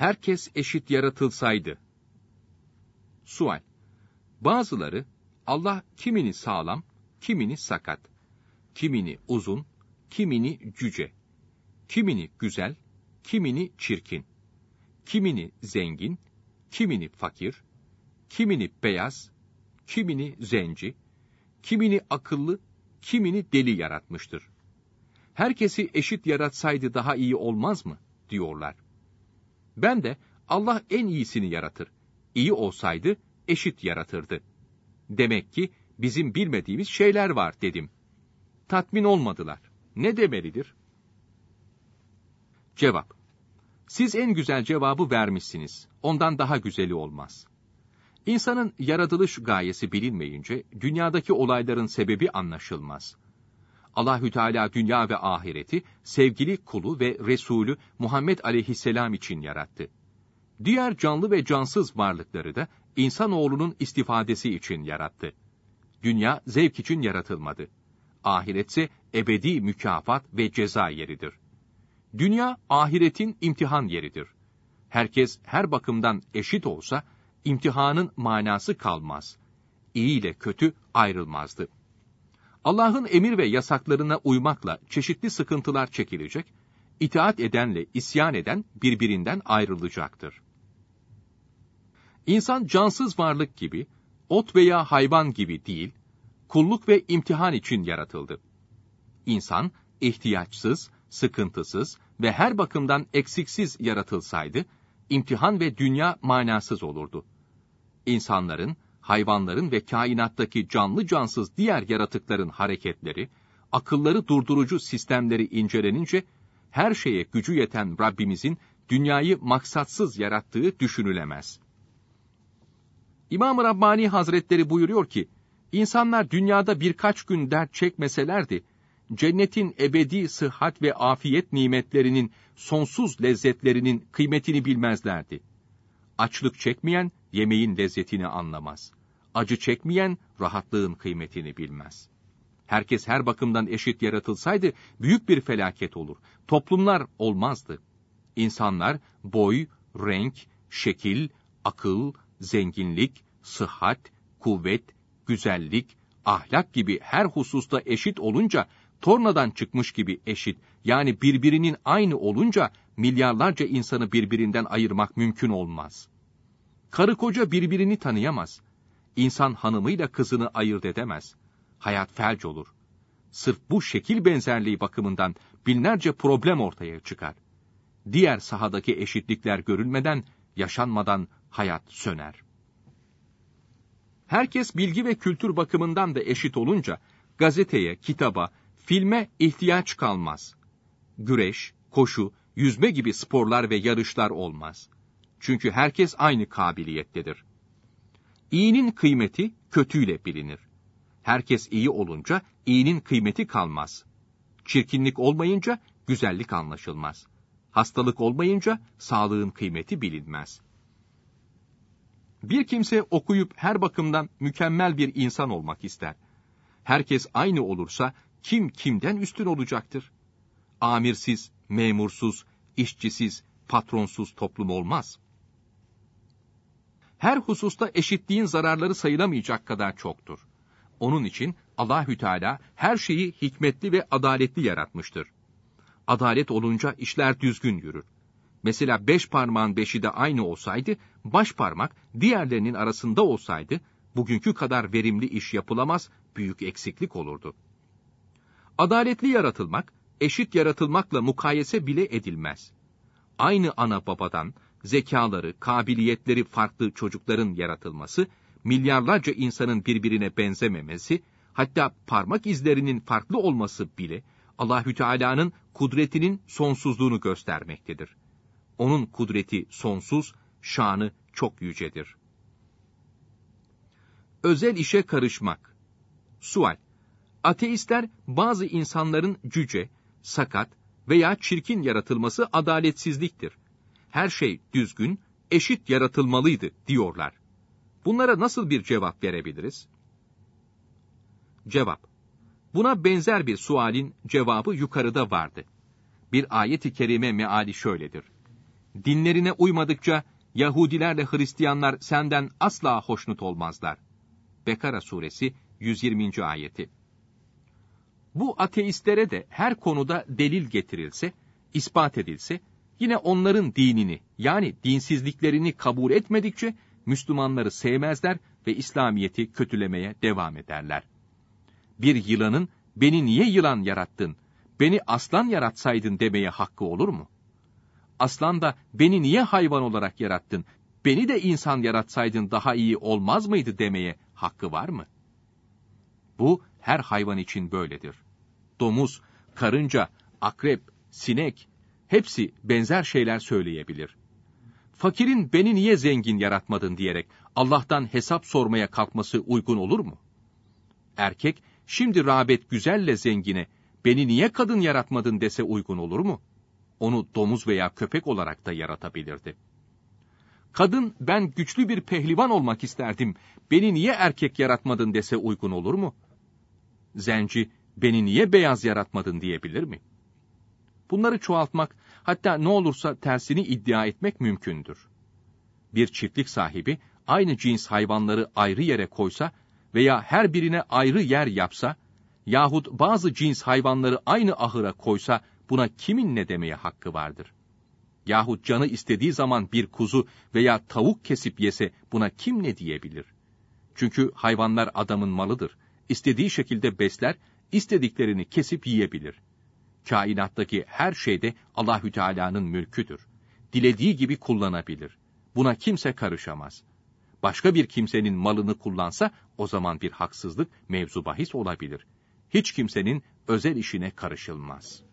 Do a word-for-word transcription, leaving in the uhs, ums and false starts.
herkes eşit yaratılsaydı. Sual: Bazıları, Allah kimini sağlam, kimini sakat, kimini uzun, kimini cüce, kimini güzel, kimini çirkin, kimini zengin, kimini fakir, kimini beyaz, kimini zenci, kimini akıllı, kimini deli yaratmıştır. Herkesi eşit yaratsaydı daha iyi olmaz mı? Diyorlar. Ben de Allah en iyisini yaratır. İyi olsaydı eşit yaratırdı. Demek ki bizim bilmediğimiz şeyler var dedim. Tatmin olmadılar. Ne demelidir? Cevap: Siz en güzel cevabı vermişsiniz. Ondan daha güzeli olmaz. İnsanın yaratılış gayesi bilinmeyince dünyadaki olayların sebebi anlaşılmaz. Allahü Teala dünya ve ahireti sevgili kulu ve Resulü Muhammed Aleyhisselam için yarattı. Diğer canlı ve cansız varlıkları da insanoğlunun istifadesi için yarattı. Dünya zevk için yaratılmadı. Ahiretse ebedi mükafat ve ceza yeridir. Dünya ahiretin imtihan yeridir. Herkes her bakımdan eşit olsa imtihanın manası kalmaz. İyi ile kötü ayrılmazdı. Allah'ın emir ve yasaklarına uymakla çeşitli sıkıntılar çekilecek, itaat edenle isyan eden birbirinden ayrılacaktır. İnsan cansız varlık gibi, ot veya hayvan gibi değil, kulluk ve imtihan için yaratıldı. İnsan, ihtiyaçsız, sıkıntısız ve her bakımdan eksiksiz yaratılsaydı, imtihan ve dünya manasız olurdu. İnsanların, hayvanların ve kainattaki canlı cansız diğer yaratıkların hareketleri, akılları durdurucu sistemleri incelenince, her şeye gücü yeten Rabbimizin dünyayı maksatsız yarattığı düşünülemez. İmam-ı Rabbani Hazretleri buyuruyor ki, insanlar dünyada birkaç gün dert çekmeselerdi, cennetin ebedi sıhhat ve afiyet nimetlerinin sonsuz lezzetlerinin kıymetini bilmezlerdi. Açlık çekmeyen, yemeğin lezzetini anlamaz. Acı çekmeyen, rahatlığın kıymetini bilmez. Herkes her bakımdan eşit yaratılsaydı, büyük bir felaket olur. Toplumlar olmazdı. İnsanlar, boy, renk, şekil, akıl, zenginlik, sıhhat, kuvvet, güzellik, ahlak gibi her hususta eşit olunca, tornadan çıkmış gibi eşit, yani birbirinin aynı olunca, milyarlarca insanı birbirinden ayırmak mümkün olmaz. Karı koca birbirini tanıyamaz. İnsan hanımıyla kızını ayırt edemez. Hayat felç olur. Sırf bu şekil benzerliği bakımından binlerce problem ortaya çıkar. Diğer sahadaki eşitlikler görülmeden, yaşanmadan hayat söner. Herkes bilgi ve kültür bakımından da eşit olunca, gazeteye, kitaba, filme ihtiyaç kalmaz. Güreş, koşu, yüzme gibi sporlar ve yarışlar olmaz. Çünkü herkes aynı kabiliyettedir. İyinin kıymeti kötüyle bilinir. Herkes iyi olunca iyinin kıymeti kalmaz. Çirkinlik olmayınca güzellik anlaşılmaz. Hastalık olmayınca sağlığın kıymeti bilinmez. Bir kimse okuyup her bakımdan mükemmel bir insan olmak ister. Herkes aynı olursa kim kimden üstün olacaktır? Amirsiz, memursuz, işçisiz, patronsuz toplum olmaz. Her hususta eşitliğin zararları sayılamayacak kadar çoktur. Onun için Allahü Teala her şeyi hikmetli ve adaletli yaratmıştır. Adalet olunca işler düzgün yürür. Mesela beş parmağın beşi de aynı olsaydı, baş parmak diğerlerinin arasında olsaydı, bugünkü kadar verimli iş yapılamaz, büyük eksiklik olurdu. Adaletli yaratılmak, eşit yaratılmakla mukayese bile edilmez. Aynı ana babadan, zekaları, kabiliyetleri farklı çocukların yaratılması, milyarlarca insanın birbirine benzememesi, hatta parmak izlerinin farklı olması bile, Allahü Teala'nın kudretinin sonsuzluğunu göstermektedir. Onun kudreti sonsuz, şanı çok yücedir. Özel işe karışmak. Sual: Ateistler bazı insanların cüce, sakat veya çirkin yaratılması adaletsizliktir. Her şey düzgün, eşit yaratılmalıydı diyorlar. Bunlara nasıl bir cevap verebiliriz? Cevap: Buna benzer bir sualin cevabı yukarıda vardı. Bir ayet-i kerime meali şöyledir. dinlerine uymadıkça Yahudilerle Hristiyanlar senden asla hoşnut olmazlar. Bekara suresi yüz yirminci ayeti. Bu ateistlere de her konuda delil getirilse, ispat edilse, yine onların dinini, yani dinsizliklerini kabul etmedikçe Müslümanları sevmezler ve İslamiyet'i kötülemeye devam ederler. Bir yılanın, beni niye yılan yarattın, beni aslan yaratsaydın demeye hakkı olur mu? Aslan da, beni niye hayvan olarak yarattın, beni de insan yaratsaydın daha iyi olmaz mıydı demeye hakkı var mı? Bu, her hayvan için böyledir. Domuz, karınca, akrep, sinek, hepsi benzer şeyler söyleyebilir. Fakirin beni niye zengin yaratmadın diyerek Allah'tan hesap sormaya kalkması uygun olur mu? Erkek, şimdi rağbet güzelle zengine, beni niye kadın yaratmadın dese uygun olur mu? Onu domuz veya köpek olarak da yaratabilirdi. Kadın, ben güçlü bir pehlivan olmak isterdim, beni niye erkek yaratmadın dese uygun olur mu? Zenci, beni niye beyaz yaratmadın diyebilir mi? Bunları çoğaltmak, hatta ne olursa tersini iddia etmek mümkündür. Bir çiftlik sahibi, aynı cins hayvanları ayrı yere koysa veya her birine ayrı yer yapsa, yahut bazı cins hayvanları aynı ahıra koysa, buna kimin ne demeye hakkı vardır? Yahut canı istediği zaman bir kuzu veya tavuk kesip yese, buna kim ne diyebilir? Çünkü hayvanlar adamın malıdır. İstediği şekilde besler, istediklerini kesip yiyebilir. Kainattaki her şeyde Allahü Teala'nın mülküdür. Dilediği gibi kullanabilir. Buna kimse karışamaz. Başka bir kimsenin malını kullansa, o zaman bir haksızlık mevzu bahis olabilir. Hiç kimsenin özel işine karışılmaz.